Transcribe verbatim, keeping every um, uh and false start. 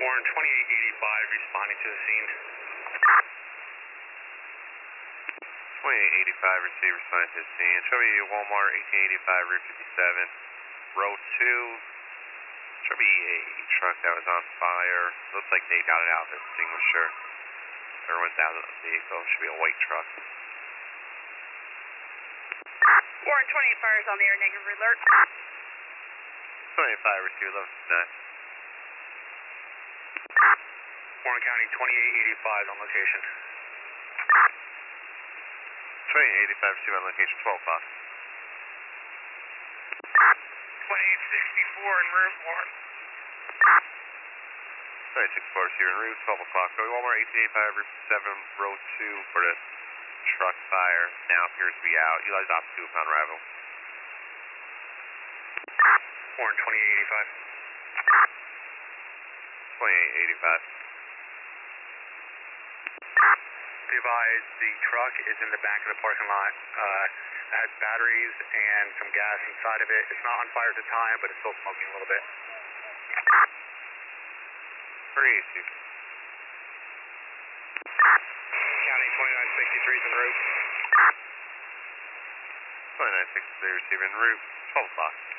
Warren twenty-eight eighty-five responding to the scene. twenty-eight eighty-five, receive responding to the scene. Show me Walmart eighteen eighty-five, Route fifty-seven, row two. Should be a truck that was on fire. Looks like they got it out of the extinguisher. Everyone's out of the vehicle. Should be a white truck. Warren twenty-eight fires on the air, negative alert. twenty-eight five, receive eleven nine. Warren County twenty-eight eighty-five on location. twenty-eight eighty-five, receive on location, twelve o'clock. twenty-eight sixty-four en route, Warren. twenty-eight sixty-four, receive en route, twelve o'clock. Go Walmart eighteen eighty-five, Route seven, row two for the truck fire. Now appears to be out. Utilize op two upon arrival. Warren twenty-eight eighty-five. twenty-eight eighty-five. Be advised, the truck is in the back of the parking lot. Uh, it has batteries and some gas inside of it. It's not on fire at the time, but it's still smoking a little bit. Pretty easy. County twenty-nine sixty-three is en route. twenty-nine sixty-three, receive en route, twelve o'clock.